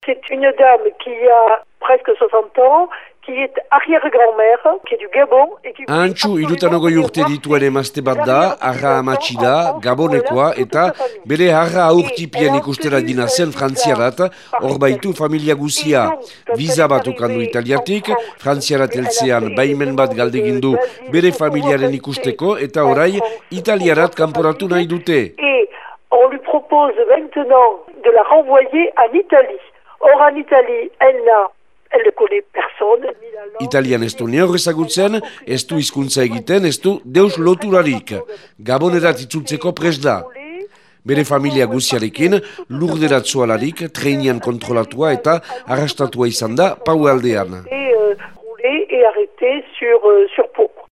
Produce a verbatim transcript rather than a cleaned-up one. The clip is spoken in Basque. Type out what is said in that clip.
C'est une dame qui a presque soixante ans, qui est arrière-grand-mère, qui est du Gabon. Antxu irutanogoi urte dituen emazte bat da, arra amatxi da, Gabonekoa, eta bere harra aurtipien ikustera dina zen frantziarat, hor baitu familia guzia. Biza bat ukandu italiatik, frantziarat heltzean baimen bat galdegindu bere familiaren ikusteko, eta orai italiarat kanporatu nahi dute. Et on lui propose maintenant de la renvoyer en Italie. Or en Italie, elle n'a Elle ne connaît personne. Italian ez du neor ezagutzen, ez du hizkuntza egiten, ez du deus loturarik. Gabonerat itzultzeko prest da. Bere familia guziarekin, lurderat zoalarik, treinian kontrolatua eta arrastatua izan da paualdean. Et euh, rouler et arrêter sur, euh, sur Pau.